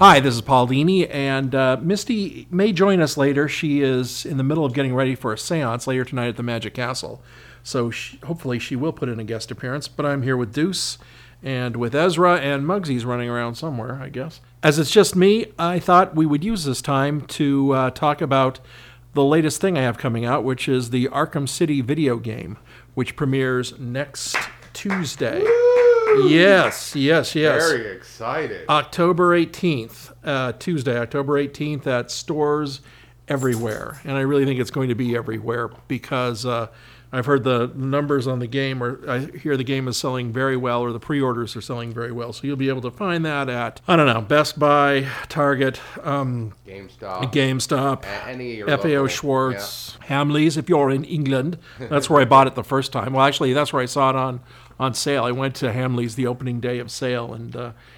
Hi, this is Paul Dini, and Misty may join us later. She is in the middle of getting ready for a seance later tonight at the Magic Castle. So hopefully she will put in a guest appearance, but I'm here with Deuce and with Ezra, and Muggsy's running around somewhere, I guess. As it's just me, I thought we would use this time to talk about the latest thing I have coming out, which is the Arkham City video game, which premieres next Tuesday. Woo! Yes. Very excited. October 18th, Tuesday, October 18th at stores everywhere. And I really think it's going to be everywhere because I've heard the numbers on the game, or I hear the game is selling very well, or the pre-orders are selling very well. So you'll be able to find that at, Best Buy, Target, GameStop, any FAO local, Schwartz, Hamleys if you're in England. That's where I bought it the first time. Well, actually, that's where I saw it on sale. I went to Hamleys the opening day of sale, and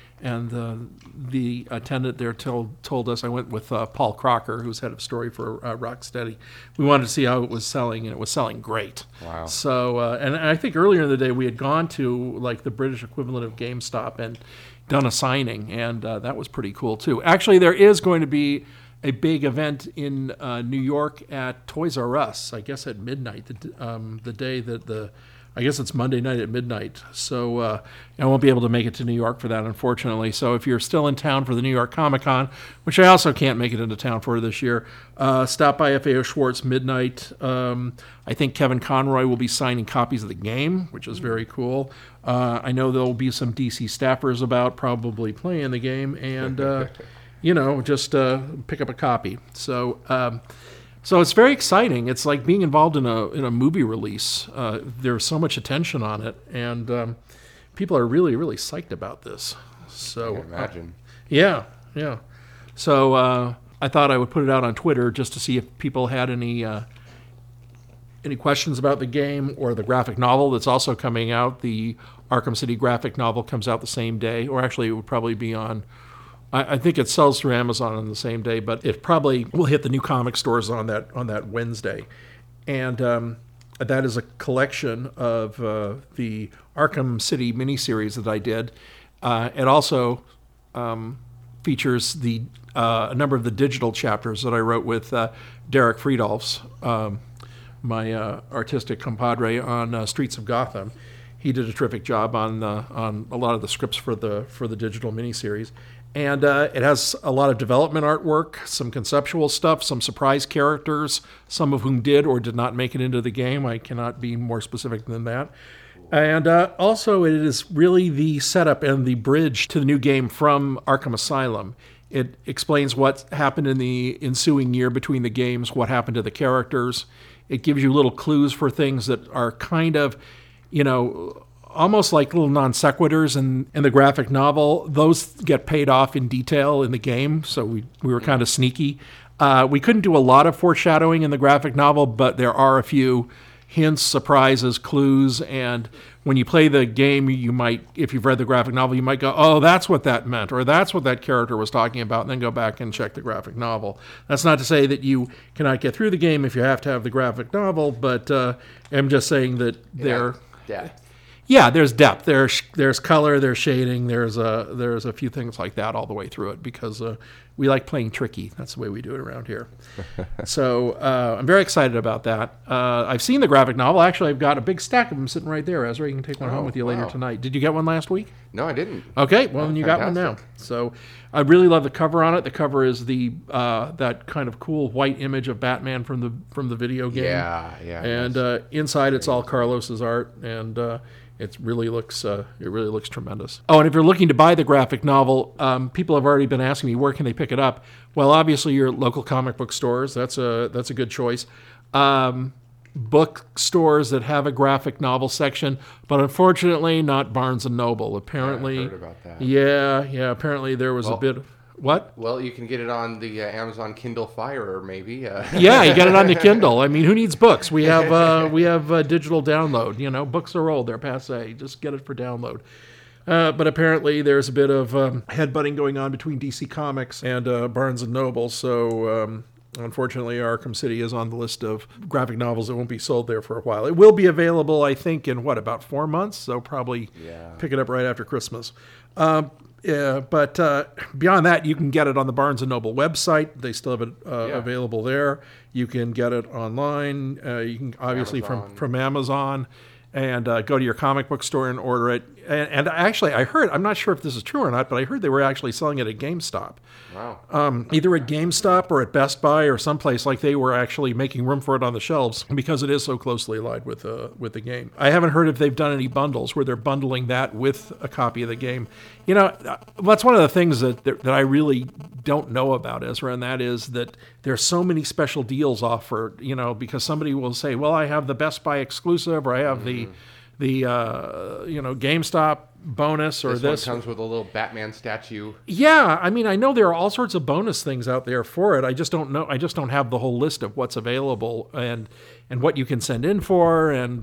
the attendant there told us, I went with Paul Crocker, who's head of story for Rocksteady. We wanted to see how it was selling, and it was selling great. Wow. So, and I think earlier in the day we had gone to like the British equivalent of GameStop and done a signing, and that was pretty cool too. Actually, there is going to be a big event in New York at Toys R Us, I guess at midnight, the day that I guess it's Monday night at midnight, so I won't be able to make it to New York for that, unfortunately. So if you're still in town for the New York Comic Con, which I also can't make it into town for this year, stop by FAO Schwartz midnight. I think Kevin Conroy will be signing copies of the game, which is very cool. I know there will be some DC staffers about probably playing the game, and just pick up a copy. So it's very exciting. It's like being involved in a movie release. There's so much attention on it, and people are really, really psyched about this. So I can imagine. Yeah. So I thought I would put it out on Twitter just to see if people had any questions about the game or the graphic novel that's also coming out. The Arkham City graphic novel comes out the same day, or actually it would probably be on. I think it sells through Amazon on the same day, but it probably will hit the new comic stores on that Wednesday. And that is a collection of the Arkham City miniseries that I did. It also features a number of the digital chapters that I wrote with Derek Friedolfs, my artistic compadre on Streets of Gotham. He did a terrific job on a lot of the scripts for the digital miniseries. And it has a lot of development artwork, some conceptual stuff, some surprise characters, some of whom did or did not make it into the game. I cannot be more specific than that. And also, it is really the setup and the bridge to the new game from Arkham Asylum. It explains what happened in the ensuing year between the games, what happened to the characters. It gives you little clues for things that are kind of, almost like little non sequiturs in the graphic novel. Those get paid off in detail in the game, so we were kind of sneaky. We couldn't do a lot of foreshadowing in the graphic novel, but there are a few hints, surprises, clues, and when you play the game, you might, if you've read the graphic novel, you might go, oh, that's what that meant, or that's what that character was talking about, and then go back and check the graphic novel. That's not to say that you cannot get through the game if you have to have the graphic novel, but I'm just saying that Yeah, there's depth. There's color. There's shading. There's a few things like that all the way through it because we like playing tricky. That's the way we do it around here. So I'm very excited about that. I've seen the graphic novel. Actually, I've got a big stack of them sitting right there, Ezra. You can take one home with you later tonight. Did you get one last week? No, I didn't. Okay, well then you got one now. So I really love the cover on it. The cover is that kind of cool white image of Batman from the video game. Yeah. And inside it's all Carlos's art, and it really looks tremendous. Oh, and if you're looking to buy the graphic novel, people have already been asking me where can they pick it up. Well, obviously your local comic book stores. That's a good choice. Bookstores that have a graphic novel section, but unfortunately not Barnes and Noble. Apparently, I heard about that. Yeah. Apparently there was a bit of what? Well, you can get it on the Amazon Kindle Fire, maybe. Yeah, you get it on the Kindle. I mean, who needs books? We have digital download. Books are old; they're passé. Just get it for download. But apparently, there's a bit of headbutting going on between DC Comics and Barnes and Noble. So Unfortunately, Arkham City is on the list of graphic novels that won't be sold there for a while. It will be available, I think, in about 4 months, so probably pick it up right after Christmas. But beyond that, you can get it on the Barnes & Noble website. They still have it available there. You can get it online. You can obviously from Amazon. And go to your comic book store and order it. And actually, I heard, I'm not sure if this is true or not, but I heard they were actually selling it at GameStop. Wow. Either at GameStop or at Best Buy or someplace, like they were actually making room for it on the shelves because it is so closely allied with the game. I haven't heard if they've done any bundles where they're bundling that with a copy of the game. You know, that's one of the things that I really don't know about Ezra, and that is that there's so many special deals offered, you know, because somebody will say, well, I have the Best Buy exclusive, or I have the GameStop bonus, or this one comes with a little Batman statue. Yeah, I mean, I know there are all sorts of bonus things out there for it. I just don't know. I just don't have the whole list of what's available and what you can send in for and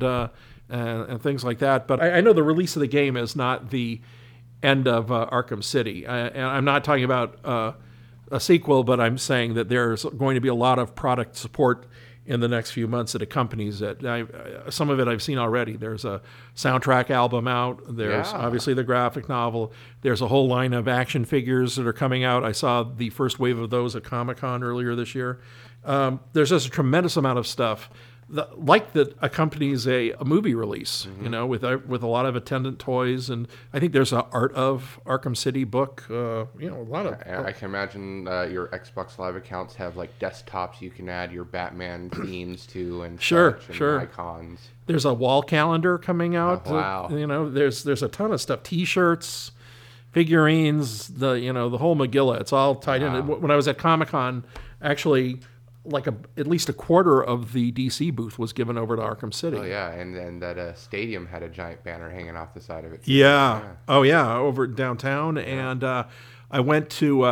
things like that. But I know the release of the game is not the end of Arkham City. And I'm not talking about a sequel, but I'm saying that there's going to be a lot of product support in the next few months that accompanies it. Some of it I've seen already. There's a soundtrack album out. There's obviously the graphic novel. There's a whole line of action figures that are coming out. I saw the first wave of those at Comic-Con earlier this year. There's just a tremendous amount of stuff that accompanies a movie release, you know, with a lot of attendant toys. And I think there's an Art of Arkham City book, a lot of... I can imagine your Xbox Live accounts have like desktops you can add your Batman themes to and sure. icons. There's a wall calendar coming out. Oh, wow. There's a ton of stuff. T-shirts, figurines, the whole Megillah. It's all tied in. When I was at Comic-Con, actually... at least a quarter of the DC booth was given over to Arkham City. Oh yeah, and that stadium had a giant banner hanging off the side of it. Yeah. Oh yeah, over downtown. Yeah. And I went to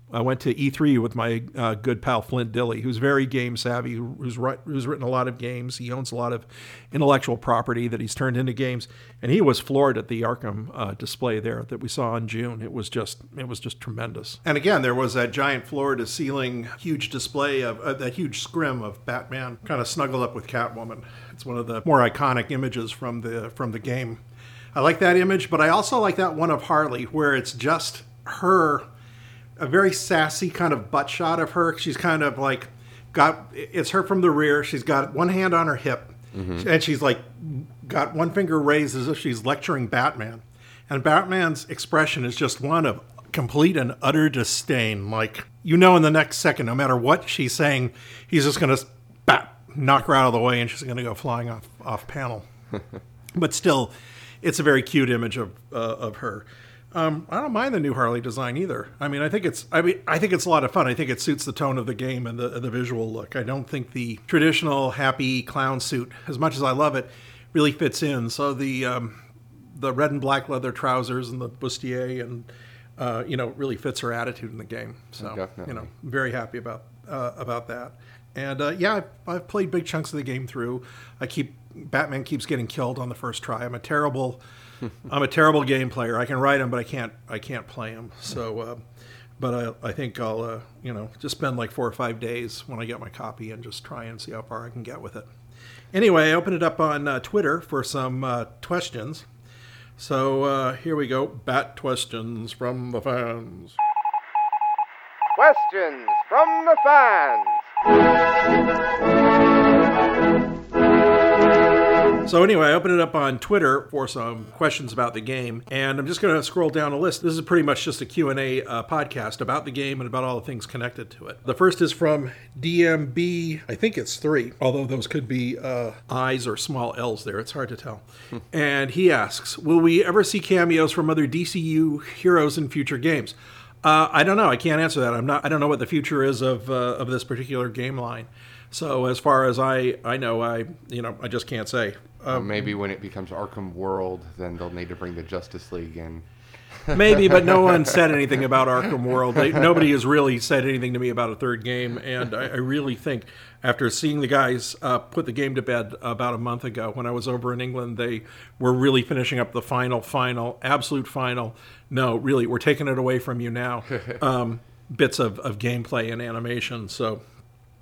E3 with my good pal Flint Dilley, who's very game savvy, who's written a lot of games. He owns a lot of intellectual property that he's turned into games, and he was floored at the Arkham display there that we saw in June. It was just tremendous. And again, there was that giant floor-to-ceiling huge display of that huge scrim of Batman kind of snuggled up with Catwoman. It's one of the more iconic images from the game. I like that image, but I also like that one of Harley where it's just her. A very sassy kind of butt shot of her. She's kind of like it's her from the rear. She's got one hand on her hip, and she's like got one finger raised as if she's lecturing Batman. And Batman's expression is just one of complete and utter disdain. Like, in the next second, no matter what she's saying, he's just going to knock her out of the way, and she's going to go flying off panel. But still, it's a very cute image of her. I don't mind the new Harley design either. I mean, I think it's a lot of fun. I think it suits the tone of the game and the visual look. I don't think the traditional happy clown suit, as much as I love it, really fits in. So the red and black leather trousers and the bustier and really fits her attitude in the game. So definitely. Very happy about that. And I've played big chunks of the game through. Batman keeps getting killed on the first try. I'm a terrible game player. I can write him, but I can't play him. So, but I think I'll just spend like 4 or 5 days when I get my copy and just try and see how far I can get with it. Anyway, I opened it up on Twitter for some questions. So here we go. Bat questions from the fans. Questions from the fans. So anyway, I opened it up on Twitter for some questions about the game, and I'm just going to scroll down a list. This is pretty much just a Q&A podcast about the game and about all the things connected to it. The first is from DMB, I think it's 3, although those could be I's or small L's there. It's hard to tell. And he asks, will we ever see cameos from other DCU heroes in future games? I don't know. I can't answer that. I don't know what the future is of this particular game line. So as far as I know, I just can't say. Maybe when it becomes Arkham World, then they'll need to bring the Justice League in. Maybe, but no one said anything about Arkham World. Nobody has really said anything to me about a third game, and I really think after seeing the guys put the game to bed about a month ago, when I was over in England, they were really finishing up the final, absolute final. No, really, we're taking it away from you now. Bits of gameplay and animation. So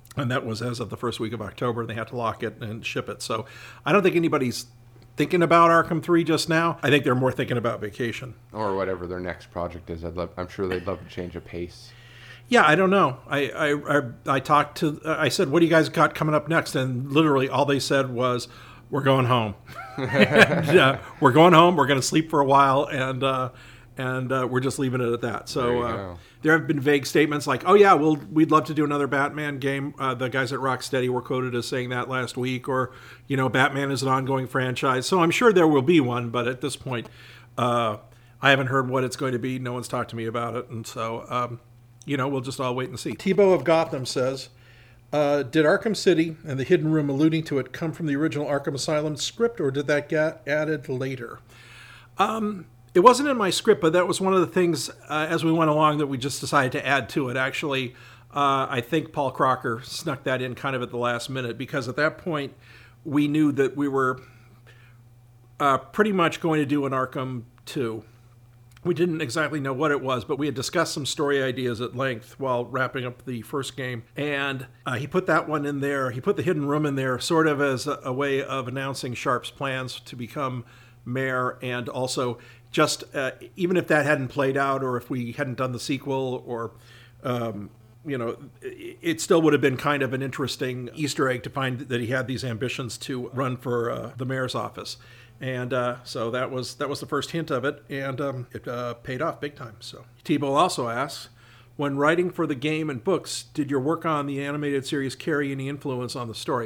And that was as of the first week of October. They had to lock it and ship it. So I don't think anybody's thinking about Arkham 3 just now. I think they're more thinking about vacation. Or whatever their next project is. I'm sure they'd love to change a pace. Yeah, I don't know. I talked to, I said, what do you guys got coming up next? And literally all they said was, we're going home. We're going home. We're going to sleep for a while. And we're just leaving it at that. So there have been vague statements like, oh, yeah, we'd love to do another Batman game. The guys at Rocksteady were quoted as saying that last week. Or, Batman is an ongoing franchise. So I'm sure there will be one. But at this point, I haven't heard what it's going to be. No one's talked to me about it. And so, we'll just all wait and see. Tebow of Gotham says, did Arkham City and the hidden room alluding to it come from the original Arkham Asylum script, or did that get added later? It wasn't in my script, but that was one of the things as we went along that we just decided to add to it. Actually, I think Paul Crocker snuck that in kind of at the last minute, because at that point we knew that we were pretty much going to do an Arkham 2. We didn't exactly know what it was, but we had discussed some story ideas at length while wrapping up the first game. And he put that one in there. He put the hidden room in there sort of as a way of announcing Sharp's plans to become mayor, and also just even if that hadn't played out, or if we hadn't done the sequel, or it still would have been kind of an interesting Easter egg to find that he had these ambitions to run for the mayor's office. And so that was the first hint of it, and it paid off big time. So Tebow also asks, when writing for the game and books, did your work on the animated series carry any influence on the story?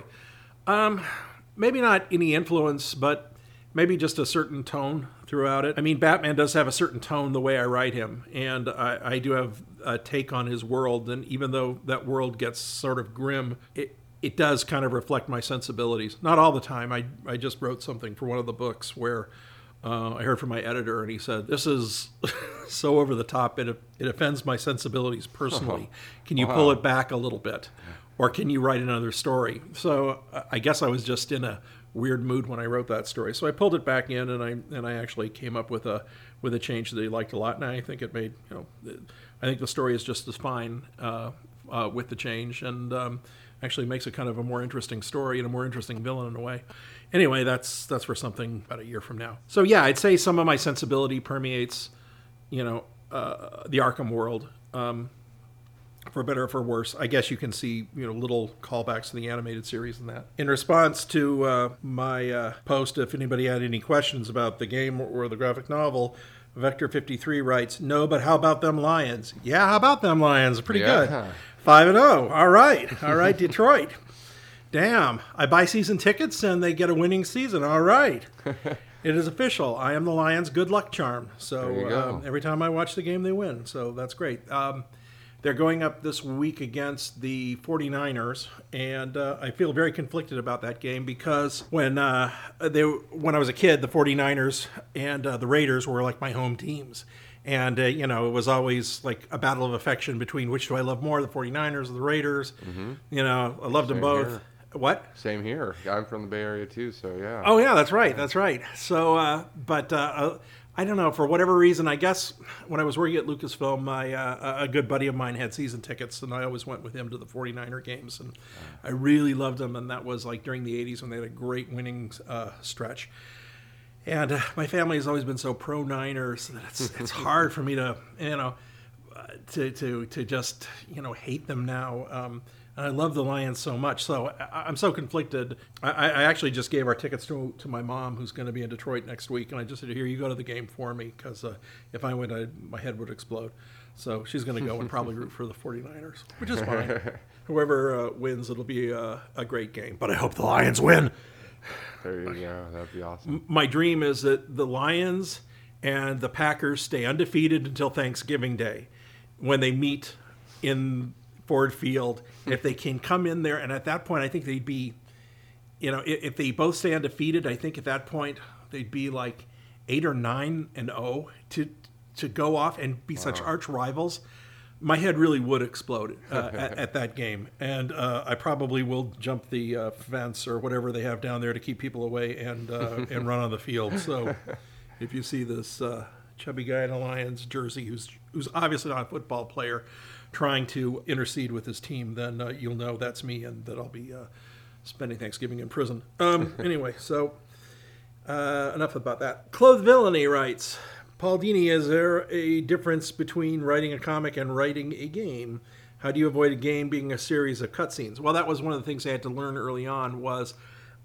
Maybe not any influence, but maybe just a certain tone throughout it. I mean, Batman does have a certain tone the way I write him, and I do have a take on his world, and even though that world gets sort of grim, it does kind of reflect my sensibilities. Not all the time. I just wrote something for one of the books where I heard from my editor, and he said, this is so over the top, it offends my sensibilities personally. Can you pull it back a little bit? Or can you write another story? So I guess I was just in a weird mood when I wrote that story. So I pulled it back in, and I actually came up with a change that he liked a lot. And I think it made, I think the story is just as fine with the change, and actually makes it kind of a more interesting story and a more interesting villain in a way. Anyway, that's for something about a year from now. So yeah, I'd say some of my sensibility permeates, the Arkham world. For better or for worse. I guess you can see, little callbacks to the animated series and that. In response to my post, if anybody had any questions about the game or the graphic novel, Vector53 writes, no, but how about them Lions? Yeah, how about them Lions? Pretty good. 5-0. All right, Detroit. Damn, I buy season tickets and they get a winning season. All right. It is official. I am the Lions' good luck charm. So every time I watch the game, they win. So that's great. They're going up this week against the 49ers, and I feel very conflicted about that game because when I was a kid, the 49ers and the Raiders were like my home teams. And, it was always like a battle of affection between which do I love more, the 49ers or the Raiders. Mm-hmm. I loved them both. Here. What? Same here. I'm from the Bay Area, too, so yeah. Oh, yeah, that's right. So, I don't know, for whatever reason, I guess when I was working at Lucasfilm, a good buddy of mine had season tickets, and I always went with him to the 49er games, and I really loved them, and that was like during the 80s when they had a great winning stretch. And my family has always been so pro-Niners that it's hard for me to, to just, hate them now. And I love the Lions so much, so I'm so conflicted. I actually just gave our tickets to my mom, who's going to be in Detroit next week, and I just said, here, you go to the game for me, because if I went, my head would explode. So she's going to go and probably root for the 49ers, which is fine. Whoever wins, it'll be a great game, but I hope the Lions win. There you go. That'd be awesome. My dream is that the Lions and the Packers stay undefeated until Thanksgiving Day, when they meet in Ford Field. If they can come in there, and at that point I think they'd be, if they both stay undefeated, I think at that point they'd be like 8 or 9-0 to go off and be such arch rivals. My head really would explode at that game, and I probably will jump the fence or whatever they have down there to keep people away and run on the field. So if you see this chubby guy in a Lions jersey who's obviously not a football player trying to intercede with his team, then you'll know that's me and that I'll be spending Thanksgiving in prison. Anyway, so enough about that. Clothed Villainy writes, Paul Dini, is there a difference between writing a comic and writing a game? How do you avoid a game being a series of cutscenes? Well, that was one of the things I had to learn early on was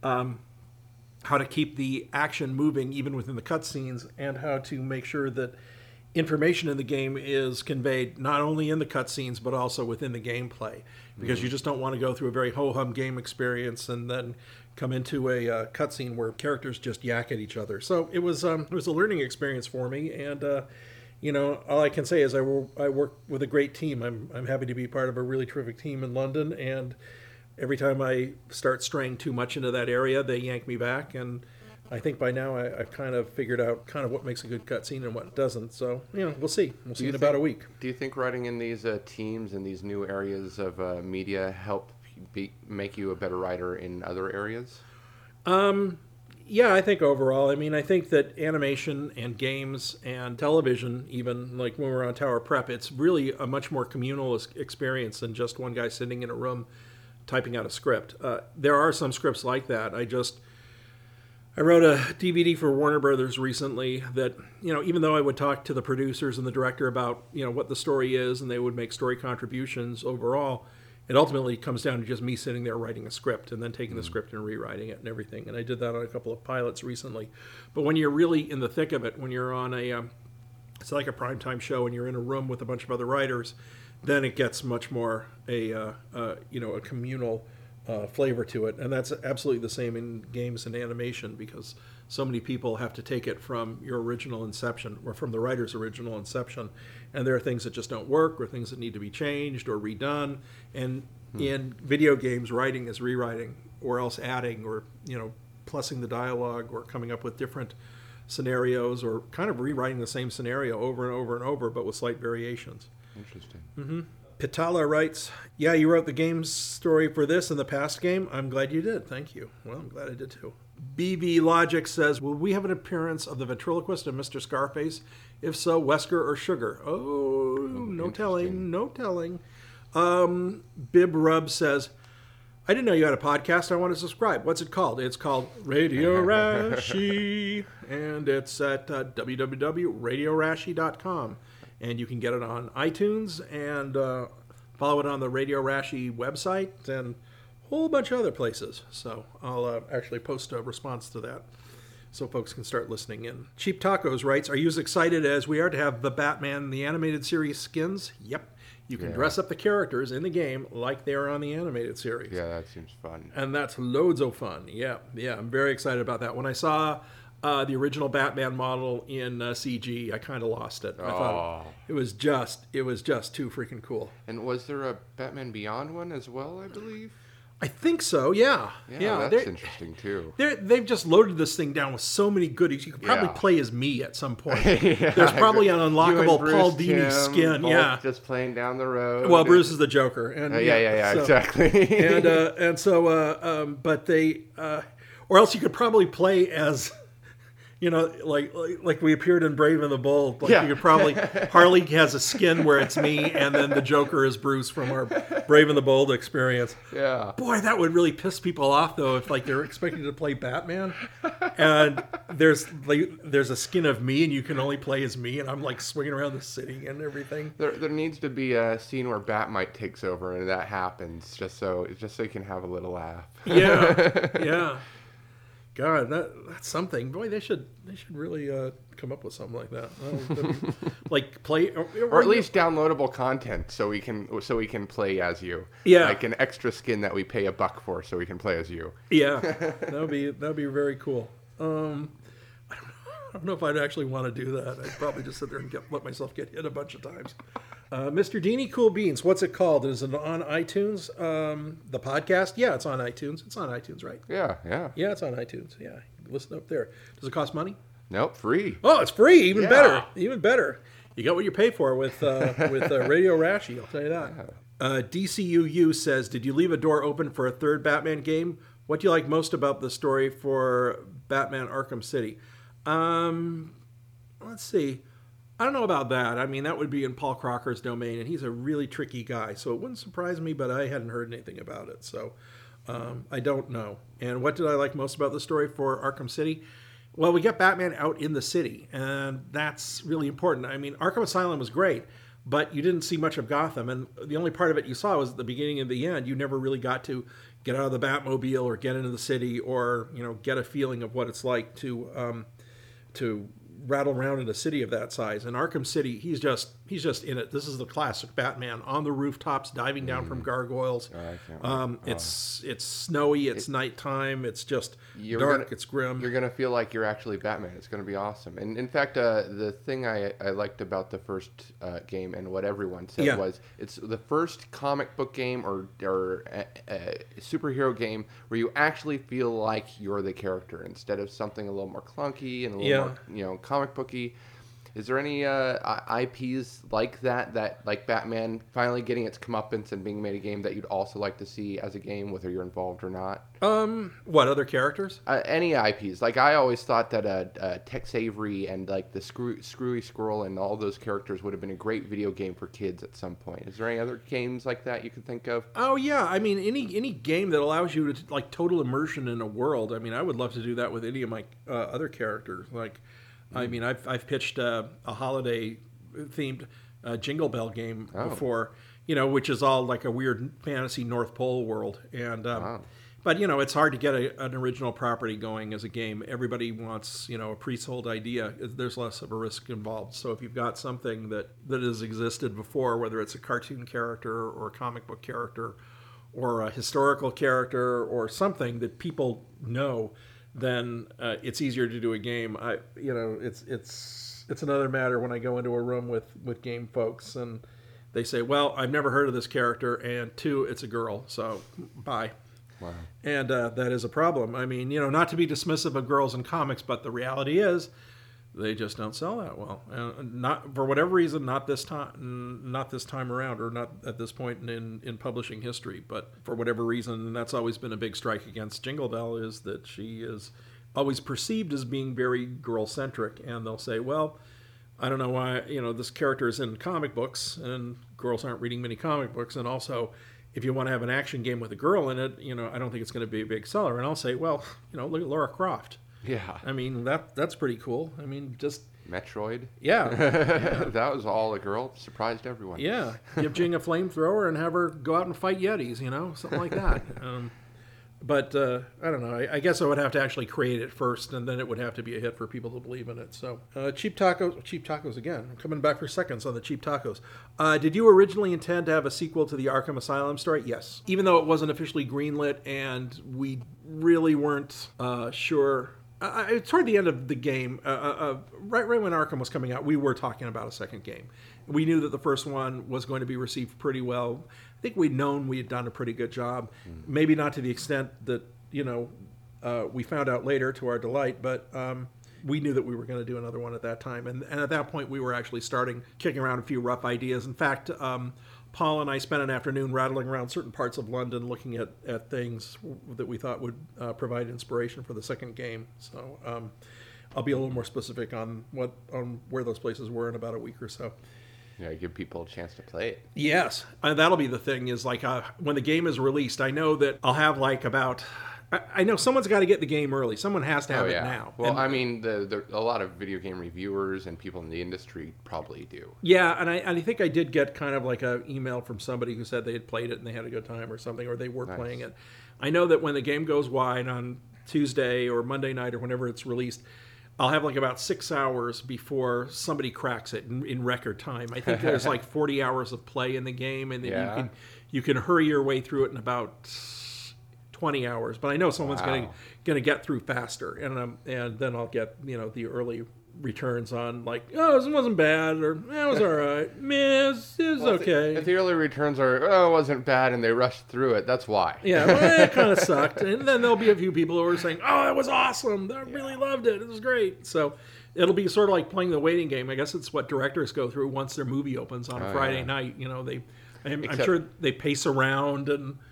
how to keep the action moving even within the cutscenes and how to make sure that information in the game is conveyed not only in the cutscenes but also within the gameplay, because you just don't want to go through a very ho-hum game experience and then come into a cutscene where characters just yak at each other. So it was a learning experience for me, and all I can say is I work with a great team. I'm happy to be part of a really terrific team in London, and every time I start straying too much into that area, they yank me back, and I think by now I've kind of figured out kind of what makes a good cutscene and what doesn't. So, we'll see. We'll see in about a week. Do you think writing in these teams and these new areas of media help make you a better writer in other areas? Yeah, I think overall. I mean, I think that animation and games and television, even like when we're on Tower Prep, it's really a much more communal experience than just one guy sitting in a room typing out a script. There are some scripts like that. I wrote a DVD for Warner Brothers recently that, even though I would talk to the producers and the director about, what the story is, and they would make story contributions overall, it ultimately comes down to just me sitting there writing a script and then taking the script and rewriting it and everything. And I did that on a couple of pilots recently. But when you're really in the thick of it, when you're on it's like a primetime show and you're in a room with a bunch of other writers, then it gets much more a communal flavor to it. And that's absolutely the same in games and animation, because so many people have to take it from your original inception or from the writer's original inception. And there are things that just don't work or things that need to be changed or redone. And in video games, writing is rewriting or else adding or, plussing the dialogue or coming up with different scenarios or kind of rewriting the same scenario over and over and over, but with slight variations. Interesting. Mm-hmm. Pitala writes, yeah, you wrote the game story for this in the past game. I'm glad you did. Thank you. Well, I'm glad I did too. BB Logic says, will we have an appearance of the ventriloquist and Mr. Scarface? If so, Wesker or Sugar? Oh, no telling. No telling. Bib Rub says, I didn't know you had a podcast. I want to subscribe. What's it called? It's called Radio Rashi, and it's at www.radiorashi.com. And you can get it on iTunes and follow it on the Radio Rashi website and a whole bunch of other places. So I'll actually post a response to that so folks can start listening in. Cheap Tacos writes, are you as excited as we are to have the Batman the Animated Series skins? Yep. You can dress up the characters in the game like they are on the animated series. Yeah, that seems fun. And that's loads of fun. Yeah, I'm very excited about that. When I saw the original Batman model in CG, I kind of lost it. I thought it was just too freaking cool. And was there a Batman Beyond one as well, I believe? I think so, yeah. Yeah, that's interesting too. They've just loaded this thing down with so many goodies. You could probably play as me at some point. Yeah, there's probably an unlockable Paul Tim, Dini skin. Both just playing down the road. Well, Bruce is the Joker. And, so, exactly. But they, or else you could probably play as... like we appeared in Brave and the Bold. You could probably Harley has a skin where it's me, and then the Joker is Bruce from our Brave and the Bold experience. Yeah. Boy, that would really piss people off though if they're expecting to play Batman, and there's a skin of me, and you can only play as me, and I'm swinging around the city and everything. There needs to be a scene where Batmite takes over, and that happens just so you can have a little laugh. Yeah. God, that's something. Boy, they should really come up with something like that. Play or at least downloadable content so we can play as you. Yeah, like an extra skin that we pay $1 for so we can play as you. Yeah, that'd be very cool. I don't know if I'd actually want to do that. I'd probably just sit there and let myself get hit a bunch of times. Mr. Dini Cool Beans, what's it called? Is it on iTunes? The podcast? Yeah, it's on iTunes. It's on iTunes, right? Yeah. Yeah, it's on iTunes. Yeah, listen up there. Does it cost money? Nope, free. Oh, it's free. Even better. You got what you pay for with Radio Rashi, I'll tell you that. DCUU says, did you leave a door open for a third Batman game? What do you like most about the story for Batman Arkham City? Let's see. I don't know about that. I mean, that would be in Paul Crocker's domain, and he's a really tricky guy. So it wouldn't surprise me, but I hadn't heard anything about it. So I don't know. And what did I like most about the story for Arkham City? Well, we get Batman out in the city, and that's really important. I mean, Arkham Asylum was great, but you didn't see much of Gotham, and the only part of it you saw was at the beginning and the end. You never really got to get out of the Batmobile or get into the city or, get a feeling of what it's like to rattle around in a city of that size. In Arkham City, he's just in it. This is the classic Batman on the rooftops, diving down from gargoyles. It's snowy. It's nighttime. It's just dark. It's grim. You're gonna feel like you're actually Batman. It's gonna be awesome. And in fact, the thing I liked about the first game and what everyone said was it's the first comic book game or superhero game where you actually feel like you're the character instead of something a little more clunky and a little more comic booky. Is there any IPs like that, like Batman finally getting its comeuppance and being made a game that you'd also like to see as a game, whether you're involved or not? What other characters? Any IPs. Like, I always thought that Tex Avery and like the Screwy Squirrel and all those characters would have been a great video game for kids at some point. Is there any other games like that you can think of? Oh yeah, I mean any game that allows you to like total immersion in a world. I mean, I would love to do that with any of my other characters. Like, I mean, I've pitched a holiday-themed Jingle Bell game before, which is all like a weird fantasy North Pole world. And but it's hard to get an original property going as a game. Everybody wants a pre-sold idea. There's less of a risk involved. So if you've got something that has existed before, whether it's a cartoon character or a comic book character or a historical character or something that people know, then it's easier to do a game. It's another matter when I go into a room with game folks and they say, well, I've never heard of this character, and 2, it's a girl, so bye. Wow. And that is a problem. I mean, not to be dismissive of girls in comics, but the reality is they just don't sell that well. Not for whatever reason, not this time around, or not at this point in publishing history. But for whatever reason, and that's always been a big strike against Jingle Bell, is that she is always perceived as being very girl-centric. And they'll say, well, I don't know why, this character is in comic books, and girls aren't reading many comic books. And also, if you want to have an action game with a girl in it, I don't think it's going to be a big seller. And I'll say, well, look at Lara Croft. Yeah. I mean, that's pretty cool. I mean, just... Metroid? Yeah. That was all a girl. Surprised everyone. Yeah. Give Jing a flamethrower and have her go out and fight Yetis, something like that. But I don't know. I guess I would have to actually create it first, and then it would have to be a hit for people to believe in it. So, Cheap Tacos again. I'm coming back for seconds on the Cheap Tacos. Did you originally intend to have a sequel to the Arkham Asylum story? Yes. Even though it wasn't officially greenlit, and we really weren't sure. Toward the end of the game, right when Arkham was coming out, we were talking about a second game. We knew that the first one was going to be received pretty well. I think we'd known we had done a pretty good job. Maybe not to the extent that, we found out later to our delight, but we knew that we were going to do another one at that time. And at that point, we were actually kicking around a few rough ideas. In fact, Paul and I spent an afternoon rattling around certain parts of London looking at things that we thought would provide inspiration for the second game. So I'll be a little more specific on where those places were in about a week or so. Yeah, give people a chance to play it. Yes. That'll be the thing is like when the game is released, I know that I'll have like about... I know someone's got to get the game early. Someone has to have it now. Well, I mean, a lot of video game reviewers and people in the industry probably do. Yeah, and I think I did get kind of like an email from somebody who said they had played it and they had a good time or something, or they were playing it. I know that when the game goes wide on Tuesday or Monday night or whenever it's released, I'll have like about 6 hours before somebody cracks it in record time. I think there's like 40 hours of play in the game, and then you can hurry your way through it in about 20 hours, but I know someone's going to get through faster, and then I'll get the early returns on like, oh, this wasn't bad, or it was all right, it was okay. If the early returns are, oh, it wasn't bad, and they rushed through it, that's why. Yeah, well, it kind of sucked, and then there'll be a few people who are saying, oh, it was awesome, I really loved it, it was great. So it'll be sort of like playing the waiting game. I guess it's what directors go through once their movie opens on a Friday night. I'm sure they pace around and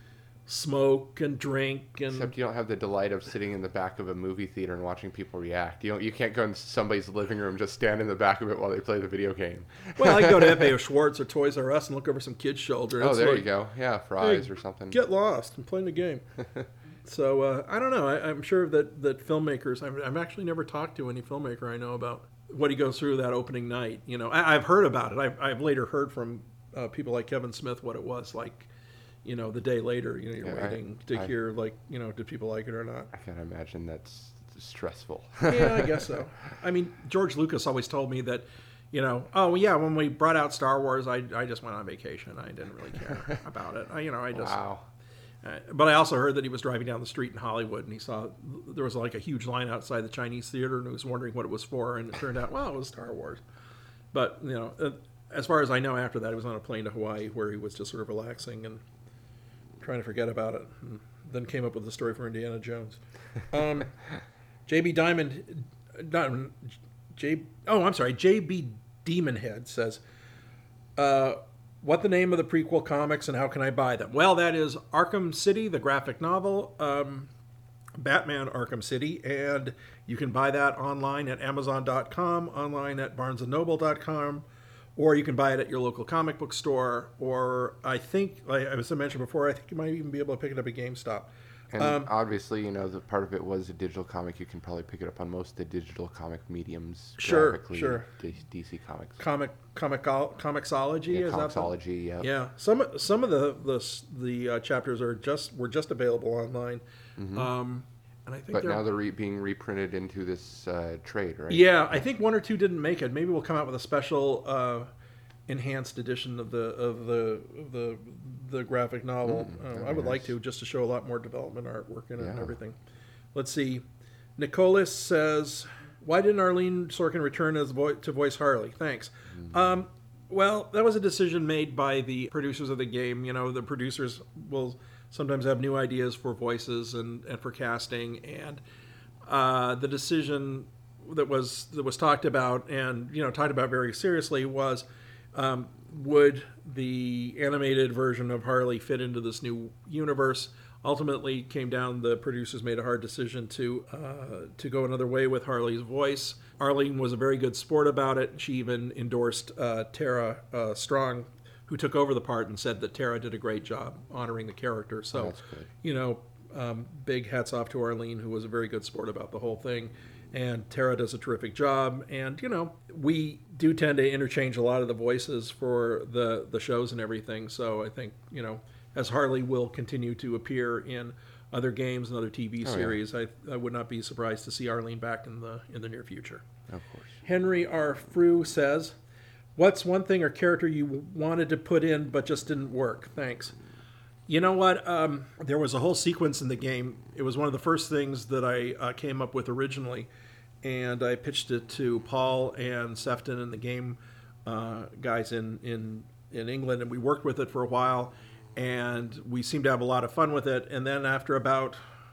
smoke and drink. And Except you don't have the delight of sitting in the back of a movie theater and watching people react. You can't go in somebody's living room, just stand in the back of it while they play the video game. well, I go to F.A.O. Schwartz or Toys R Us and look over some kid's shoulder. Oh, It's there like, you go. Yeah, fries hey, or something. Get lost and playing the game. So I don't know. I'm sure that filmmakers. I've actually never talked to any filmmaker I know about what he goes through that opening night. You know, I've heard about it. I've later heard from people like Kevin Smith what it was like. You know, the day later, you know, you're waiting to hear, like, you know, do people like it or not? I can't imagine that's stressful. Yeah, I guess so. I mean, George Lucas always told me that, you know, oh yeah, when we brought out Star Wars, I just went on vacation. I didn't really care about it. I just. Wow. But I also heard that he was driving down the street in Hollywood and he saw there was like a huge line outside the Chinese theater and he was wondering what it was for, and it turned out, well, it was Star Wars. But you know, as far as I know, after that, he was on a plane to Hawaii where he was just sort of relaxing and trying to forget about it, and then came up with the story for Indiana Jones. JB Diamond, JB Demonhead says, what the name of the prequel comics and how can I buy them? Well, that is Arkham City, the graphic novel, Batman Arkham City, and you can buy that online at Amazon.com, online at BarnesandNoble.com, or you can buy it at your local comic book store, or I think, like I mentioned before, I think you might even be able to pick it up at GameStop. And obviously, you know, the part of it was a digital comic. You can probably pick it up on most of the digital comic mediums. Sure. DC Comics. Comicsology, Yeah, is that the- Comicsology, yeah. Yeah, some of the chapters were just available online, and I think But now they're being reprinted into this trade, right? Yeah, I think one or two didn't make it. Maybe we'll come out with a special enhanced edition of the graphic novel. I would like to, just to show a lot more development artwork in it and everything. Let's see. Nicholas says, "Why didn't Arlene Sorkin return as to voice Harley?" Thanks. Well, that was a decision made by the producers of the game. You know, the producers will sometimes have new ideas for voices and for casting, and the decision that was talked about and talked about very seriously was, would the animated version of Harley fit into this new universe? Ultimately, came down. The producers made a hard decision to go another way with Harley's voice. Arlene was a very good sport about it. She even endorsed Tara Strong, who took over the part, and said that Tara did a great job honoring the character. So, that's good. big hats off to Arlene, who was a very good sport about the whole thing. And Tara does a terrific job. And, we do tend to interchange a lot of the voices for the shows and everything. So I think, as Harley will continue to appear in other games and other TV series, I would not be surprised to see Arlene back in the near future. Of course. Henry R. Frew says, "What's one thing or character you wanted to put in but just didn't work? Thanks." You know what? There was a whole sequence in the game. It was one of the first things that I came up with originally, and I pitched it to Paul and Sefton and the game guys in England, and we worked with it for a while, and we seemed to have a lot of fun with it. And then after about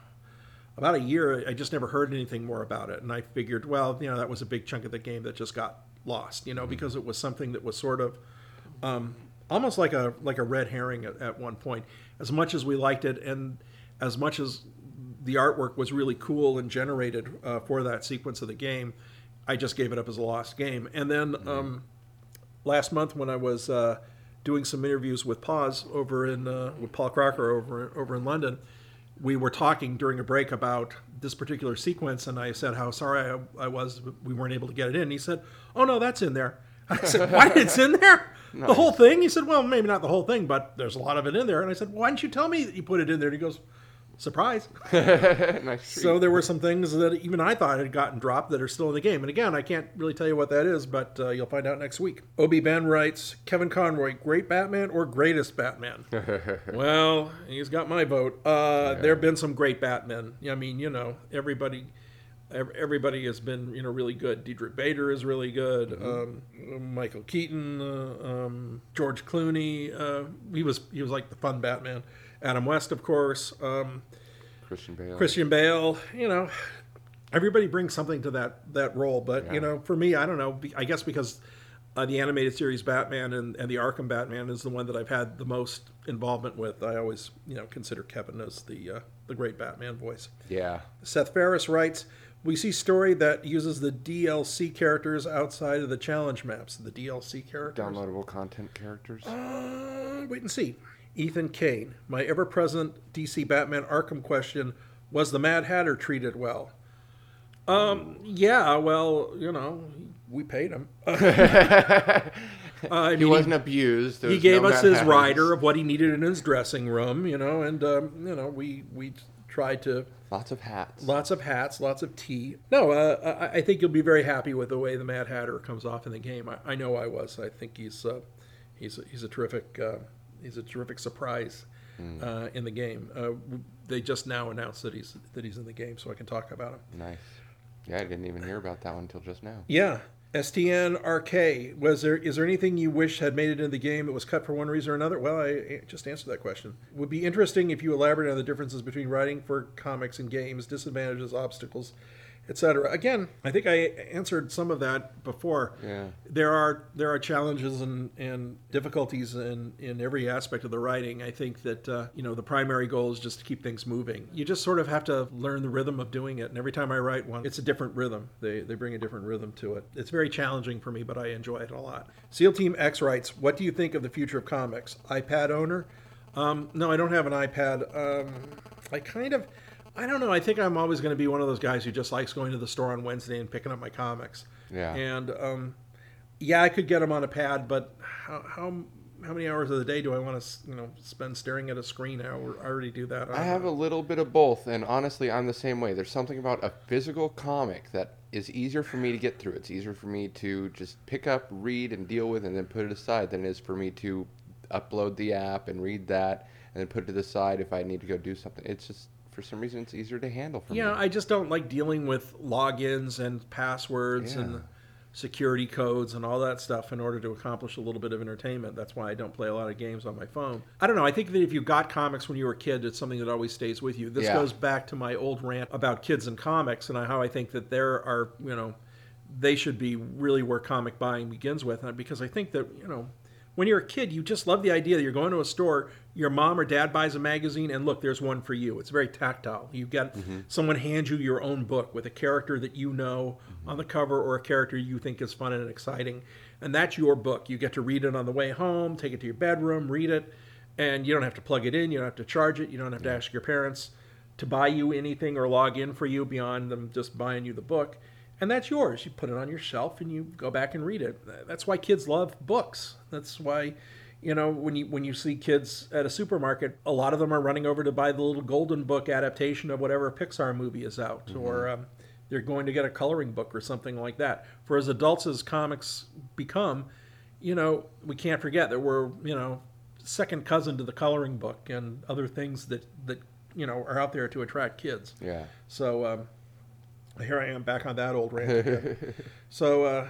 a year, I just never heard anything more about it, and I figured, well, that was a big chunk of the game that just got lost, because it was something that was sort of almost like a red herring at one point. As much as we liked it, and as much as the artwork was really cool and generated for that sequence of the game, I just gave it up as a lost game. And then last month, when I was doing some interviews with Paz over in with Paul Crocker over in London, we were talking during a break about this particular sequence, and I said how sorry I was we weren't able to get it in. And he said, "Oh no, that's in there." I said, "What? It's in there? Nice. The whole thing?" He said, "Well, maybe not the whole thing, but there's a lot of it in there." And I said, "Why didn't you tell me that you put it in there?" And he goes, "Surprise." Nice. So there were some things that even I thought had gotten dropped that are still in the game. And again, I can't really tell you what that is, but you'll find out next week. Obi Ben writes, "Kevin Conroy, great Batman or greatest Batman?" Well, he's got my vote. There have been some great Batmen. I mean, everybody has been, really good. Diedrich Bader is really good. Michael Keaton, George Clooney. He was like the fun Batman. Adam West, of course. Christian Bale. Everybody brings something to that role. But for me, I don't know. I guess because The animated series Batman and the Arkham Batman is the one that I've had the most involvement with. I always, consider Kevin as the great Batman voice. Yeah. Seth Ferris writes, we see story that uses the DLC characters outside of the challenge maps. The DLC characters? Downloadable content characters? Wait and see. Ethan Kane, my ever-present DC Batman Arkham question, was the Mad Hatter treated well? Yeah, well, we paid him. He wasn't abused. He gave us his rider of what he needed in his dressing room, and we tried to... Lots of hats, lots of tea. No, I think you'll be very happy with the way the Mad Hatter comes off in the game. I know I was. I think he's a terrific surprise in the game. They just now announced that he's in the game, so I can talk about him. Nice. Yeah, I didn't even hear about that one until just now. Yeah. STNRK, is there anything you wish had made it into the game that was cut for one reason or another? Well, I just answered that question. It would be interesting if you elaborate on the differences between writing for comics and games, disadvantages, obstacles, etc. Again, I think I answered some of that before. Yeah. There are challenges and difficulties in every aspect of the writing. I think that the primary goal is just to keep things moving. You just sort of have to learn the rhythm of doing it. And every time I write one, it's a different rhythm. They bring a different rhythm to it. It's very challenging for me, but I enjoy it a lot. SEAL Team X writes, what do you think of the future of comics? iPad owner? No, I don't have an iPad. I don't know. I think I'm always going to be one of those guys who just likes going to the store on Wednesday and picking up my comics. Yeah. And I could get them on a pad, but how many hours of the day do I want to spend staring at a screen? I already do that. I have a little bit of both, and honestly, I'm the same way. There's something about a physical comic that is easier for me to get through. It's easier for me to just pick up, read, and deal with, and then put it aside than it is for me to upload the app and read that and then put it to the side if I need to go do something. It's just, for some reason, it's easier to handle for me. Yeah, I just don't like dealing with logins and passwords and security codes and all that stuff in order to accomplish a little bit of entertainment. That's why I don't play a lot of games on my phone. I don't know. I think that if you got comics when you were a kid, it's something that always stays with you. This goes back to my old rant about kids and comics and how I think that there are, they should be really where comic buying begins with. Because I think that, when you're a kid, you just love the idea that you're going to a store, your mom or dad buys a magazine, and look, there's one for you. It's very tactile. You get someone hands you your own book with a character that you know on the cover or a character you think is fun and exciting, and that's your book. You get to read it on the way home, take it to your bedroom, read it, and you don't have to plug it in, you don't have to charge it, you don't have to ask your parents to buy you anything or log in for you beyond them just buying you the book. And that's yours. You put it on your shelf and you go back and read it. That's why kids love books. That's why, when you see kids at a supermarket, a lot of them are running over to buy the little Golden Book adaptation of whatever Pixar movie is out, or they're going to get a coloring book or something like that. For as adults as comics become, we can't forget that we're, second cousin to the coloring book and other things that are out there to attract kids. Yeah. So. Here I am back on that old rant again. So,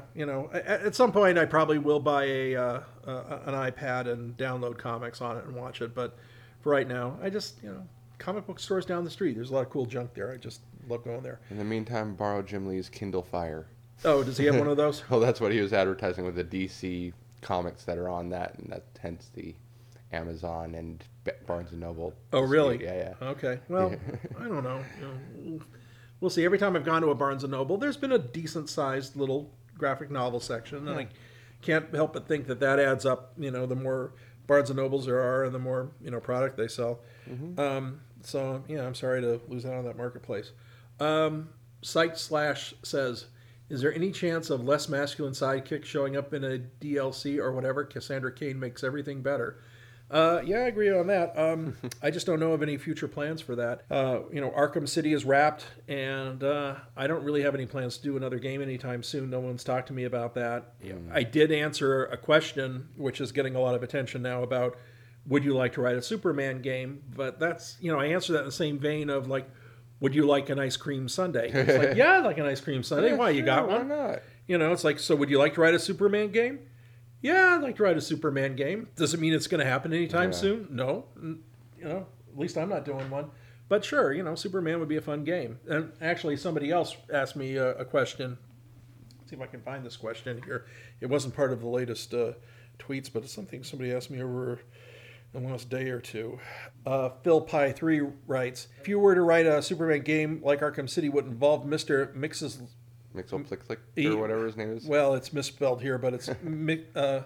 at some point I probably will buy an iPad and download comics on it and watch it. But for right now, I just, comic book stores down the street. There's a lot of cool junk there. I just love going there. In the meantime, borrow Jim Lee's Kindle Fire. Oh, does he have one of those? Well, that's what he was advertising with the DC comics that are on that, and that's hence the Amazon and Barnes & Noble. Oh, really? Yeah. Okay. Well, I don't know. We'll see. Every time I've gone to a Barnes & Noble, there's been a decent-sized little graphic novel section, and I can't help but think that adds up. The more Barnes & Nobles there are, and the more product they sell. So I'm sorry to lose out on that marketplace. Site Slash says, is there any chance of less masculine sidekicks showing up in a DLC or whatever? Cassandra Cain makes everything better. I agree on that. I just don't know of any future plans for that. Arkham City is wrapped, and I don't really have any plans to do another game anytime soon. No one's talked to me about that. I did answer a question, which is getting a lot of attention now, about would you like to write a Superman game? But that's, I answer that in the same vein of like, would you like an ice cream sundae? It's like, yeah, I'd like an ice cream sundae. Why, you got one? Why not? It's like, so would you like to write a Superman game? Yeah, I'd like to write a Superman game. Does it mean it's going to happen anytime soon? No. At least I'm not doing one. But sure, Superman would be a fun game. And actually, somebody else asked me a question see if I can find this question here. It wasn't part of the latest tweets, but it's something somebody asked me over the last day or two. Phil Pie 3 writes, if you were to write a Superman game like Arkham City would involve Mr. Mixel-Plick-Click, or whatever his name is. Well, it's misspelled here, but it's Mixospitalik.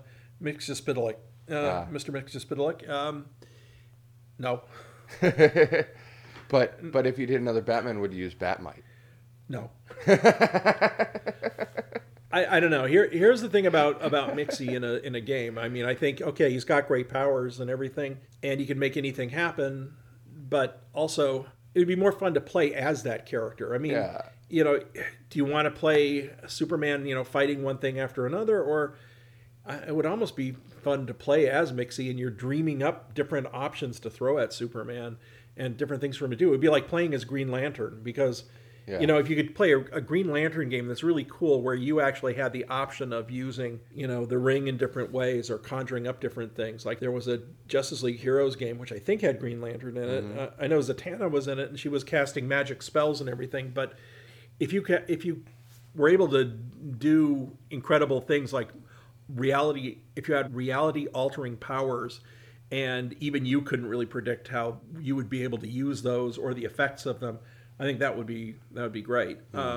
Mr. Mixospitalik. No. But if you did another Batman, would you use Batmite? No. I don't know. Here's the thing about Mixie in a game. I mean, I think, okay, he's got great powers and everything, and he can make anything happen, but also it would be more fun to play as that character. I mean, you know, do you want to play Superman, you know, fighting one thing after another, or it would almost be fun to play as Mixie and you're dreaming up different options to throw at Superman and different things for him to do. It would be like playing as Green Lantern because, you know, if you could play a Green Lantern game that's really cool where you actually had the option of using, you know, the ring in different ways or conjuring up different things. Like there was a Justice League Heroes game, which I think had Green Lantern in it. I know Zatanna was in it and she was casting magic spells and everything. But if you were able to do incredible things like if you had reality altering powers and even you couldn't really predict how you would be able to use those or the effects of them, I think that would be great.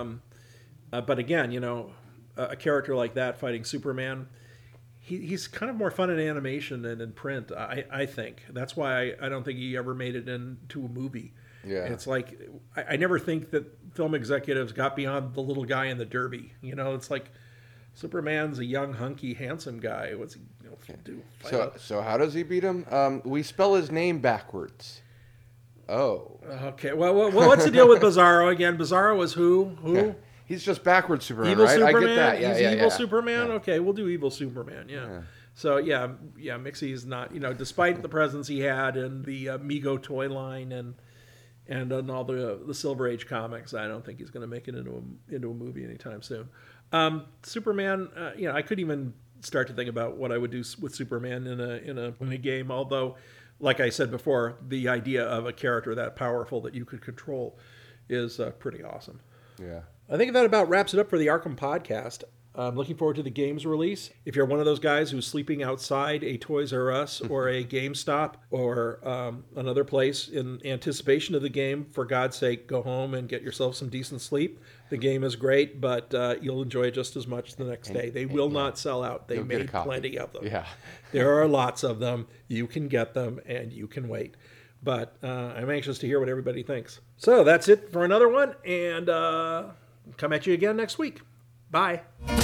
But again, you know, a character like that fighting Superman, he's kind of more fun in animation than in print, I think. That's why I don't think he ever made it into a movie. Yeah. It's like, I never think that film executives got beyond the little guy in the derby. You know, it's like Superman's a young, hunky, handsome guy. What's he do? So how does he beat him? We spell his name backwards. Oh. Okay. Well, what's the deal with Bizarro again? Bizarro is who? Yeah. He's just backwards Superman, evil right? Superman? I get that. He's evil Superman? Yeah. Okay, we'll do evil Superman, yeah. So, yeah, Mixie's not, you know, despite the presence he had in the Mego toy line and on all the Silver Age comics, I don't think he's going to make it into a movie anytime soon. Superman, you know, I couldn't even start to think about what I would do with Superman in a game, although, like I said before, the idea of a character that powerful that you could control is pretty awesome. Yeah. I think that about wraps it up for the Arkham podcast. I'm looking forward to the game's release. If you're one of those guys who's sleeping outside a Toys R Us or a GameStop or another place in anticipation of the game, for God's sake, go home and get yourself some decent sleep. The game is great, but you'll enjoy it just as much the next day. They will not sell out. They made plenty of them. Yeah. There are lots of them. You can get them, and you can wait. But I'm anxious to hear what everybody thinks. So that's it for another one, and come at you again next week. Bye.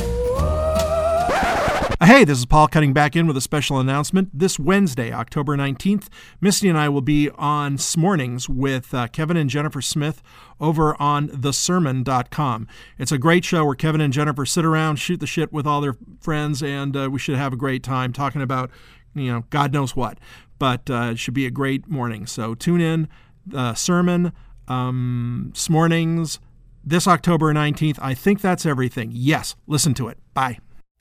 Hey, this is Paul cutting back in with a special announcement. This Wednesday, October 19th, Misty and I will be on S'mornings with Kevin and Jennifer Smith over on thesermon.com. It's a great show where Kevin and Jennifer sit around, shoot the shit with all their friends, and we should have a great time talking about, you know, God knows what. But it should be a great morning. So tune in, Sermon, S'mornings, this October 19th. I think that's everything. Yes, listen to it. Bye.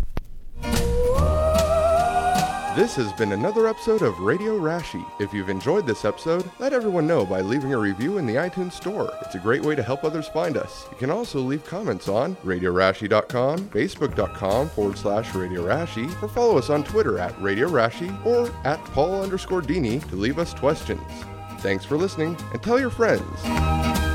This has been another episode of Radio Rashi. If you've enjoyed this episode, let everyone know by leaving a review in the iTunes Store. It's a great way to help others find us. You can also leave comments on RadioRashi.com, Facebook.com/Radio Rashi, or follow us on Twitter at Radio Rashi or at Paul_Dini to leave us questions. Thanks for listening, and tell your friends.